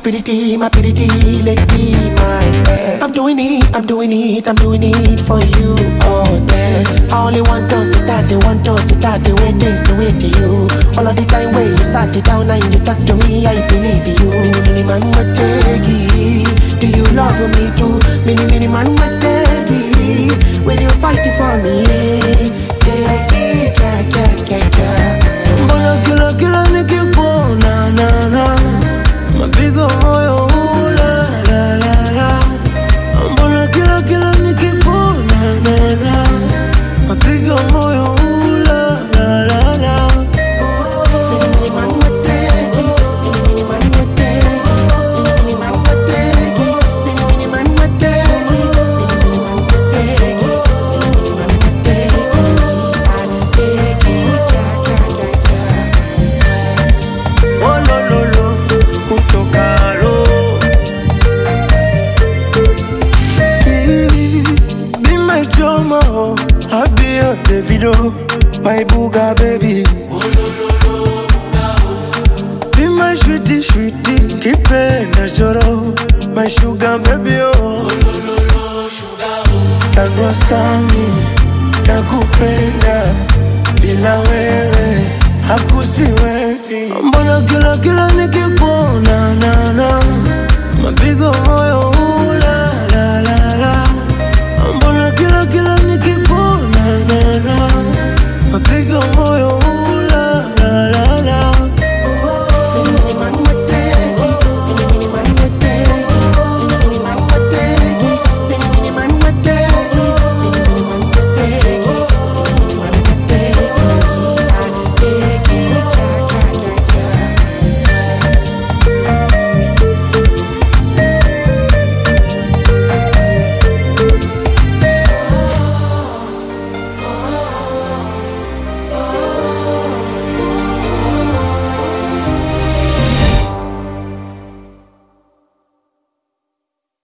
my pretty lady, my bed. I'm doing it for you all day. I only want to sit at the waiting, so wait to you. All of the time where you sat it down and you talk to me, I believe you. Mini man, what take it? Do you love me too? Mini man, what take it? Will you fight it for me? Yeah. Kila nikikuona na mapigo moyo la. Mbona kila nikikuona na mapigo moyo la. Mini man what take it? Mini man what take it? Mini man what take it? Mini man what take it? Mini man what take it? Mini man what take it? I take it, Oh lo, kutoka lo. Be my drama, I'll be your Davido, my booga baby. Be my sweetie, kipenda choro, my sugar baby oh. Tango sami, nakupenda, bila wewe hakusiwezi. Mbona kila nikikuona na mapigo moyo